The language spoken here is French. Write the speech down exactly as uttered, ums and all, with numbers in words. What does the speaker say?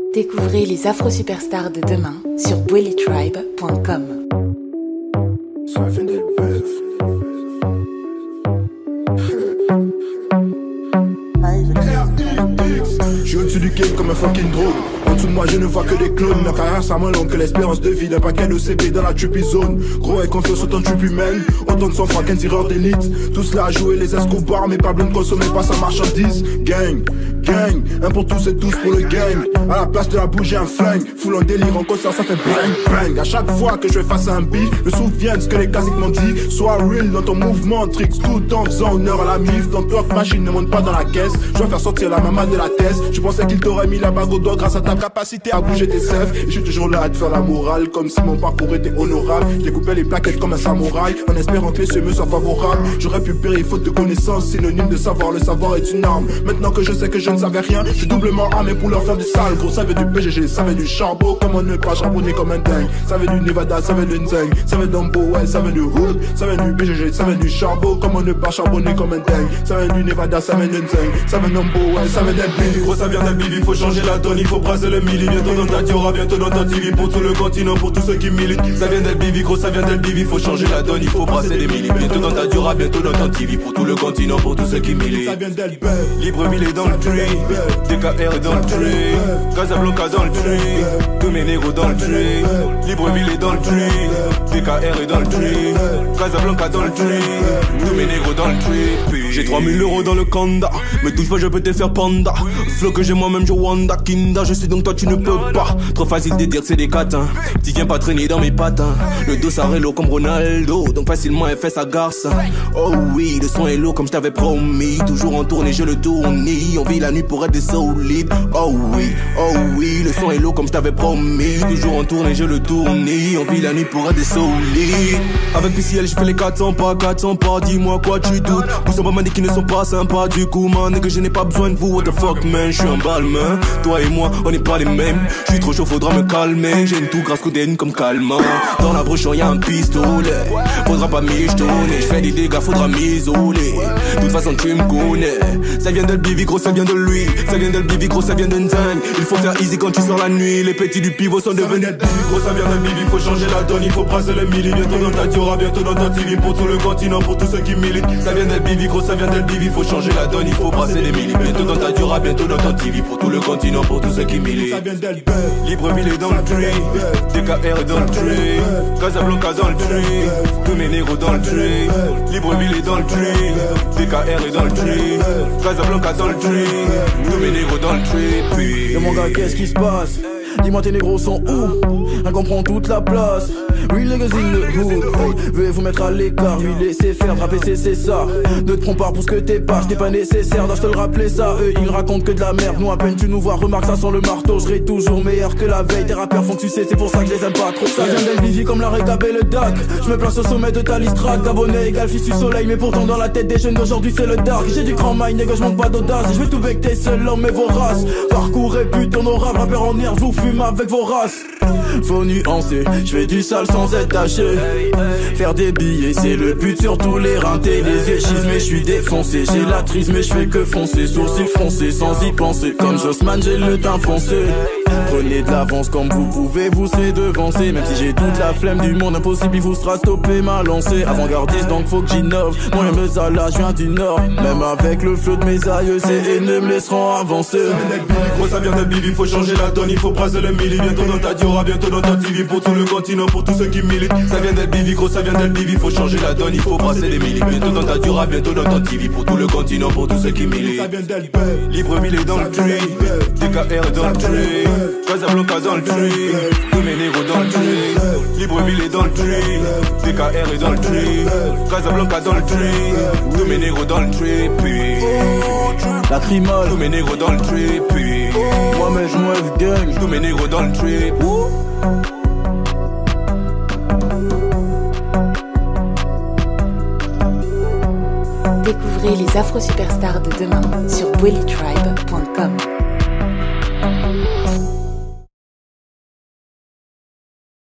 Découvrez les Afro-Superstars de demain sur bwelly tribe point com. Je suis au-dessus du game comme un fucking drone. En dessous de moi je ne vois que des clones. Ma carrière ça moins longue que l'espérance de vie d'un paquet de C P dans la trippy zone. Gros et confiance autant de trippy humaine, autant de sang-froid qu'un tireur d'élite. Tous là à jouer les escobards, mais pas blonde consommer pas sa marchandise. Gang, gang, un pour tous et tous pour le gang. À la place de la bouche j'ai un flingue. Full en délire, en concert ça fait bang bang. À chaque fois que je fais face à un beat, je me souviens de ce que les classiques m'ont dit. Sois real dans ton mouvement, tricks tout en faisant honneur à la mif. Ton clock machine ne monte pas dans la caisse. Je vais faire sortir la maman de la thèse. Je pensais qu'il t'aurait mis la bague au doigt grâce à ta capacité à bouger tes sèvres. Et je suis toujours là à te faire la morale, comme si mon parcours était honorable. J'ai coupé les plaquettes comme un samouraï, en espérant que les cieux me soient favorables. J'aurais pu périr faute de connaissances, synonyme de savoir. Le savoir est une arme. Maintenant que je sais que je ne savais rien, je suis doublement armé pour leur faire du sale. Gros, ça veut du P G G, ça veut du charbon. Comment ne pas charbonner comme un dingue. Ça veut du Nevada, ça veut du Nzeng. Ça veut d'Ambo, ouais, ça veut du Hood. Ça veut du P G G, ça veut du charbon. Comment ne pas charbonner comme un dingue. Ça veut du Nevada, ça veut du Nzeng. Ça veut d'Ambo, ouais, ça veut d'un Billy. Gros, ça vient d'un Billy, faut changer la donne, il faut brasser le milli. Bientôt dans ta Diora, bientôt dans ta T V. Pour tout le continent, pour tous ceux qui militent. Ça vient d'El Bivi, gros, ça vient d'El Bivi. Faut changer la donne, il faut brasser les milli. Bientôt dans ta Diora, bientôt dans ta T V. Pour tout le continent, pour tous ceux qui militent. Ça vient d'El Bev. Libreville est dans le tree, D K R est dans le tree, Casablanca dans le tree, tous mes négros dans le tree. Libreville est dans le tree, D K R est dans le tree, Casablanca dans le tree, tous mes négros dans le tree. J'ai trois mille euros dans le kanda, me touche pas je peux te faire panda. Flow que j'ai moi-même je wanda kinda. Je sais donc toi tu ne peux pas. Trop facile de dire que c'est des catins. Tu viens pas traîner dans mes patins. Le dos ça reload comme Ronaldo, donc facilement elle fait sa garce. Oh oui, le son est lourd comme je t'avais promis. Toujours en tournée je le tournis. On vit la nuit pour être des solides. Oh oui, oh oui, le son est lourd comme je t'avais promis. Toujours en tournée je le tournis. On vit la nuit pour être des solides. Avec P C L je fais les quatre cents pas, quatre cents pas. Dis-moi quoi tu doutes. Vous sont pas mandés qui ne sont pas sympas. Du coup man et que je n'ai pas besoin de vous. What the fuck man, je suis un balmain. Toi et moi on n'est pas les mêmes. Je suis trop chaud faudra me calmer. J'ai une tout grasse coudenne comme calmant. Dans la broche y'a un pistolet. Faudra pas michetonner. Je fais des dégâts faudra m'isoler. De toute façon tu me connais. Ça vient de Bivi gros ça vient de lui. Ça vient de Bivi gros ça vient de Nzang. Il faut faire easy quand tu sors la nuit. Les petits du pivot sont devenus gros ça vient de Bivi. Faut changer la donne, il faut brasser le milli. Bientôt dans ta Diora, bientôt dans ta T V. Pour tout le continent, pour tous ceux qui militent. Ça vient de Bivi gros ça vient de Bivi. Faut changer la donne, il faut brasser les milli. Bientôt dans ta Diora, bientôt dans ta T V. Pour tout le continent, pour tous ceux qui militent. Ça vient d'El Bev. Libreville est dans le tree, D K R est dans le tree, Casablanca dans le tree, tous mes négros dans le tree. Libreville est dans le tree, D K R est dans le tree, Casablanca dans le tree, tous mes négros dans le tree. Puis et mon gars qu'est-ce qui se passe? Dis-moi tes négros sont où? Un comprend toute la place. Real niggas in the hood. Hey, veuillez vous mettre à l'écart, lui laisser faire, rapper c'est c'est ça. Ne te prends pas pour ce que t'es pas, c'était pas nécessaire, dois-je te le rappeler ça. Eux ils racontent que de la merde, nous à peine tu nous vois, remarque ça sans le marteau. Je serai toujours meilleur que la veille, tes rappeurs font que tu sais, c'est pour ça que je les aime pas trop. Ça vient d'El Bivi comme la récap et le D A C. Je me place au sommet de ta listrade, abonné égal fils du soleil. Mais pourtant dans la tête des jeunes d'aujourd'hui c'est le dark. J'ai du grand mind, nigga je manque pas d'audace. Je vais tout becter seul l'homme et vorace. Parcours et pute honorable, rappeur en nerf, je vous fume avec vos races. Faut nuancer, je fais du sale sans être taché. Faire des billets c'est le but sur tous les rintés. Les échises mais je suis défoncé. J'ai la trise mais je fais que foncer. Sourcils foncés sans y penser. Comme Jossman j'ai le teint foncé. Prenez de l'avance comme vous pouvez, vous serez devancé. Même si j'ai toute la flemme du monde, impossible il vous sera stoppé ma lancée. Avant-gardiste donc faut que j'innove. Moi je me zala, je viens du nord. Même avec le flot de mes aïeux, ces haineux me laisseront avancer. Gros ça vient de Bivi, faut changer la donne, il faut brasser le milli. Bientôt dans ta Diora, bientôt dans ta T V. Pour tout le continent, pour tous ceux qui militent. Ça vient d'El Bivi, gros ça vient d'El Bivi. Faut changer la donne, il faut brasser les milli. Bientôt dans ta Diora, bientôt dans ta T V. Pour tout le continent, pour tous ceux qui militent. Ça vient d'El Bev. Libreville est dans le tree, D K R est dans le tree, Casablanca dans le tree, tous mes négros dans le tree. Libreville est dans le tree, D K R est dans le tree, Casablanca dans le tree, tous mes négros dans le tree. Puis la crimole, tous mes négros dans le tree. Puis moi mais je me gang, tous mes négros dans le tree. Découvrez les Afro-Superstars de demain sur bwelly tribe point com.